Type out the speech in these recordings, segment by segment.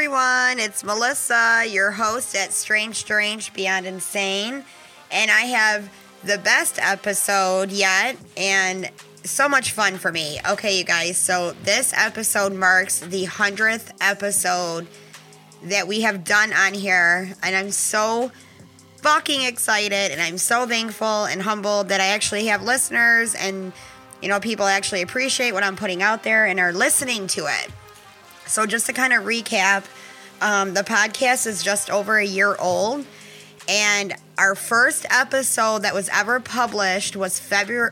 everyone. It's Melissa, your host at Strange Beyond Insane. And I have the best episode yet and so much fun for me. Okay, you guys. So this episode marks the 100th episode that we have done on here. And I'm so fucking excited and I'm so thankful and humbled that I actually have listeners and, people actually appreciate what I'm putting out there and are listening to it. So just to kind of recap, the podcast is just over a year old, and our first episode that was ever published was February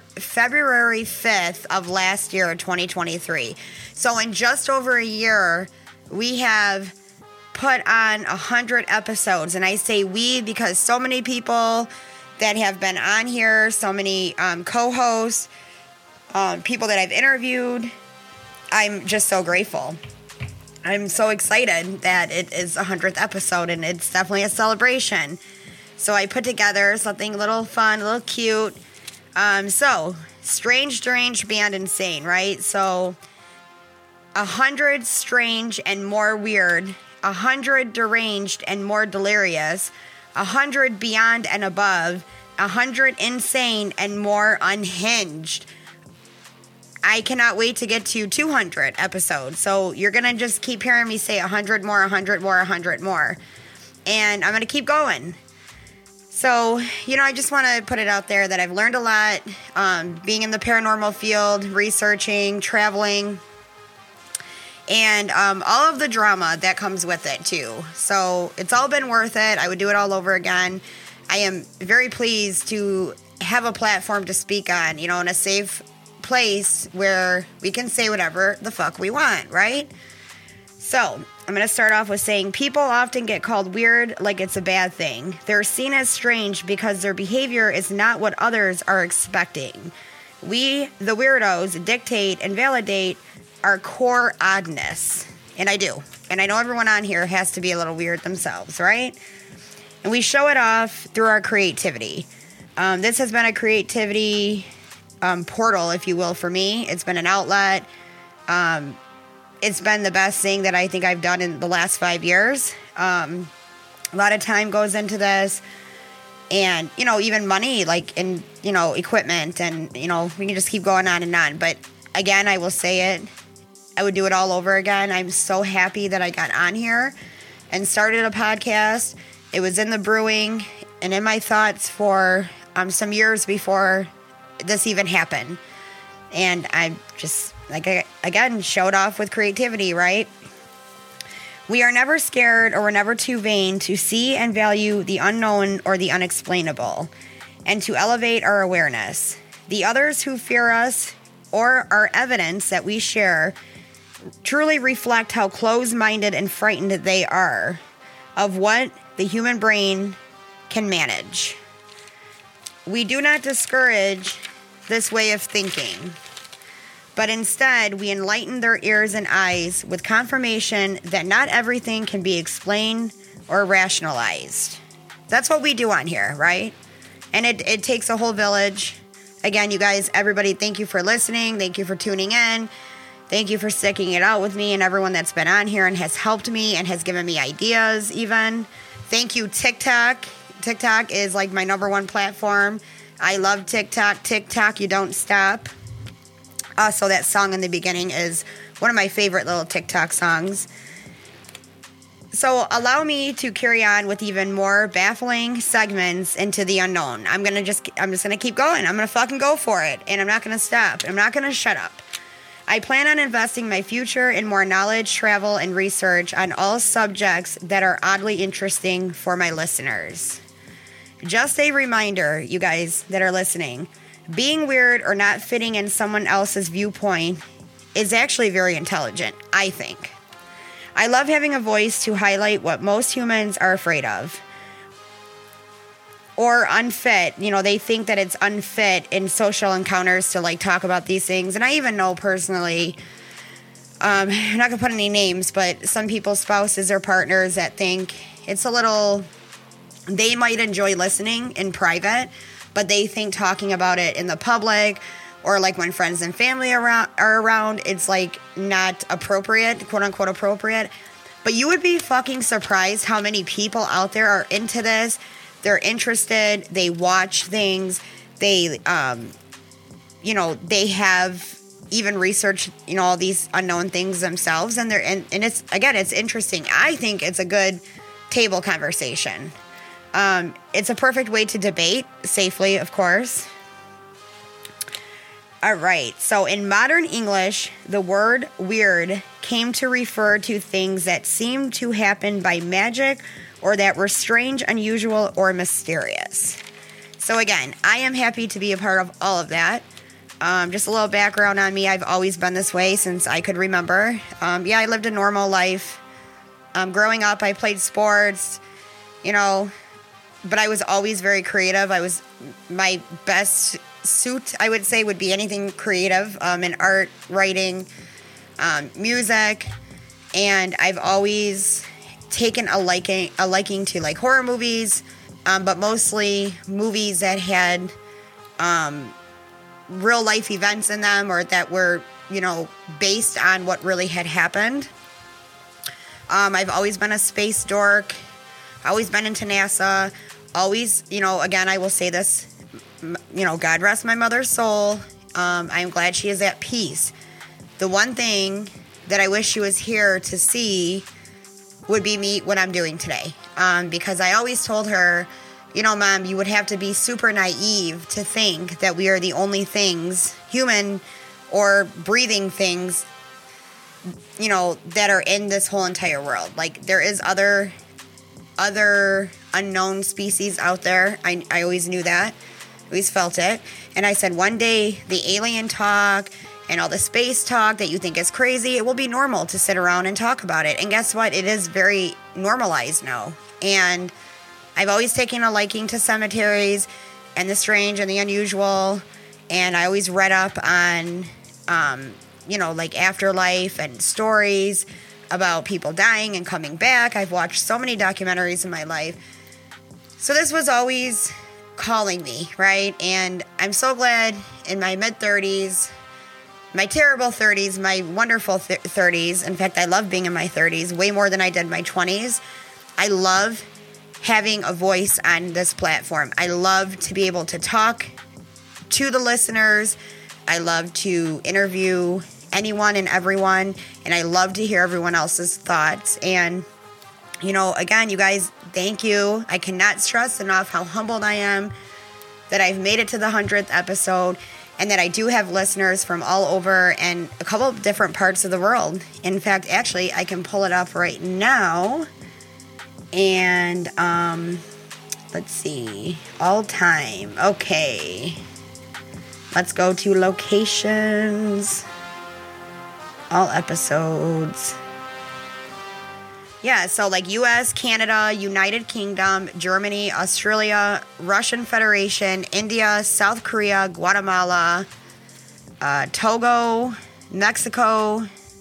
5th of last year, 2023. So in just over a year, we have put on 100 episodes, and I say we because so many people that have been on here, so many co-hosts, people that I've interviewed, I'm just so grateful. I'm so excited that it is 100th episode, and it's definitely a celebration. So I put together something a little fun, a little cute. So, Strange Beyond Insane, right? So, 100 strange and more weird, 100 deranged and more delirious, 100 beyond and above, 100 insane and more unhinged. I cannot wait to get to 200 episodes. So you're going to just keep hearing me say 100 more, 100 more, 100 more. And I'm going to keep going. So, I just want to put it out there that I've learned a lot being in the paranormal field, researching, traveling, and all of the drama that comes with it too. So it's all been worth it. I would do it all over again. I am very pleased to have a platform to speak on, in a safe place where we can say whatever the fuck we want, right? So, I'm going to start off with saying people often get called weird like it's a bad thing. They're seen as strange because their behavior is not what others are expecting. We, the weirdos, dictate and validate our core oddness. And I do. And I know everyone on here has to be a little weird themselves, right? And we show it off through our creativity. This has been a creativity portal, if you will, for me. It's been an outlet. It's been the best thing that I think I've done in the last 5 years. A lot of time goes into this, and even money, like in equipment, and we can just keep going on and on. But again, I will say it, I would do it all over again. I'm so happy that I got on here and started a podcast. It was in the brewing and in my thoughts for some years before this even happened. And I just, again, showed off with creativity, right? We are never scared, or we're never too vain to see and value the unknown or the unexplainable, and to elevate our awareness. The others who fear us or our evidence that we share truly reflect how close-minded and frightened they are of what the human brain can manage. We do not discourage this way of thinking, but instead we enlighten their ears and eyes with confirmation that not everything can be explained or rationalized. That's what we do on here, right? And it takes a whole village. Again, you guys, everybody, thank you for listening. Thank you for tuning in. Thank you for sticking it out with me and everyone that's been on here and has helped me and has given me ideas even. Thank you, TikTok. TikTok is like my number one platform. I love TikTok. TikTok, you don't stop. Also, that song in the beginning is one of my favorite little TikTok songs. So allow me to carry on with even more baffling segments into the unknown. I'm just gonna keep going. I'm gonna fucking go for it, and I'm not gonna stop. I'm not gonna shut up. I plan on investing my future in more knowledge, travel, and research on all subjects that are oddly interesting for my listeners. Just a reminder, you guys that are listening, being weird or not fitting in someone else's viewpoint is actually very intelligent, I think. I love having a voice to highlight what most humans are afraid of. Or unfit. They think that it's unfit in social encounters to talk about these things. And I even know personally, I'm not going to put any names, but some people's spouses or partners that think it's a little, they might enjoy listening in private, but they think talking about it in the public or when friends and family are around, it's not appropriate, quote unquote appropriate. But you would be fucking surprised how many people out there are into this. They're interested. They watch things. They, they have even researched, all these unknown things themselves. And it's, again, it's interesting. I think it's a good table conversation. It's a perfect way to debate safely, of course. All right. So in modern English, the word weird came to refer to things that seemed to happen by magic or that were strange, unusual, or mysterious. So again, I am happy to be a part of all of that. Just a little background on me. I've always been this way since I could remember. I lived a normal life. Growing up, I played sports, but I was always very creative. My best suit, I would say, would be anything creative, in art, writing, music, and I've always taken a liking to like horror movies, but mostly movies that had real life events in them or that were, based on what really had happened. I've always been a space dork, always been into NASA, always, again, I will say this, God rest my mother's soul. I am glad she is at peace. The one thing that I wish she was here to see would be me, what I'm doing today. Because I always told her, Mom, you would have to be super naive to think that we are the only things, human or breathing things, that are in this whole entire world. Like, there is other unknown species out there. I always knew that. Always felt it. And I said, one day, the alien talk and all the space talk that you think is crazy, it will be normal to sit around and talk about it. And guess what? It is very normalized now. And I've always taken a liking to cemeteries and the strange and the unusual. And I always read up on, like afterlife and stories about people dying and coming back. I've watched so many documentaries in my life. So this was always calling me, right? And I'm so glad in my mid-30s, my terrible 30s, my wonderful 30s. In fact, I love being in my 30s way more than I did my 20s. I love having a voice on this platform. I love to be able to talk to the listeners. I love to interview anyone and everyone, and I love to hear everyone else's thoughts. And, again, you guys, thank you. I cannot stress enough how humbled I am that I've made it to the 100th episode and that I do have listeners from all over and a couple of different parts of the world. In fact, actually, I can pull it up right now. And, let's see, all time. Okay. Let's go to locations. All episodes. Yeah, so like US, Canada, United Kingdom, Germany, Australia, Russian Federation, India, South Korea, Guatemala, Togo, Mexico,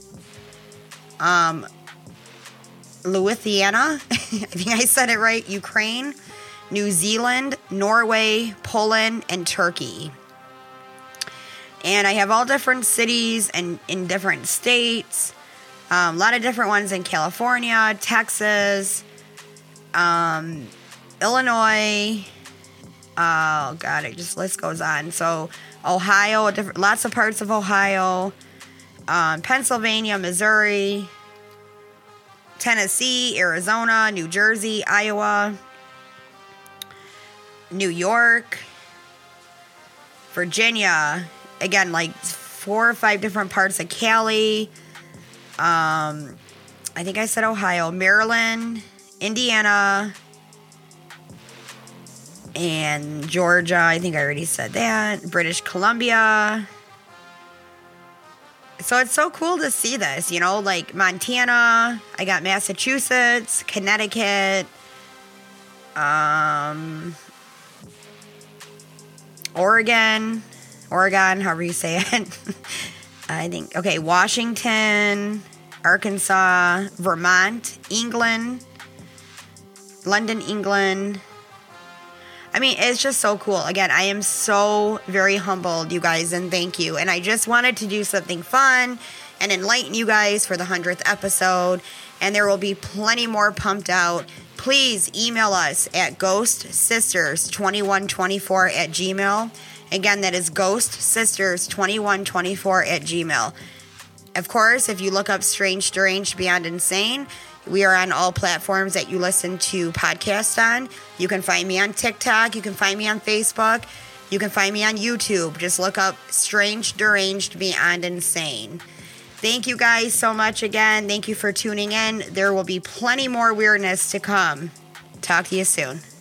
Lithuania, I think I said it right, Ukraine, New Zealand, Norway, Poland, and Turkey. And I have all different cities and in different states. A lot of different ones in California, Texas, Illinois. Oh, God, list goes on. So, Ohio, lots of parts of Ohio, Pennsylvania, Missouri, Tennessee, Arizona, New Jersey, Iowa, New York, Virginia. Again, like 4 or 5 different parts of Cali. I think I said Ohio, Maryland, Indiana, and Georgia. I think I already said that. British Columbia. So it's so cool to see this, like Montana. I got Massachusetts, Connecticut, Oregon, however you say it. I think, okay, Washington, Arkansas, Vermont, England, London, England. I mean, it's just so cool. Again, I am so very humbled, you guys, and thank you. And I just wanted to do something fun and enlighten you guys for the 100th episode. and there will be plenty more pumped out. Please email us at ghostsisters2124@gmail. Again, that is ghostsisters2124@gmail. Of course, if you look up Strange, Deranged, Beyond Insane, we are on all platforms that you listen to podcasts on. You can find me on TikTok. You can find me on Facebook. You can find me on YouTube. Just look up Strange, Deranged, Beyond Insane. Thank you guys so much again. Thank you for tuning in. There will be plenty more weirdness to come. Talk to you soon.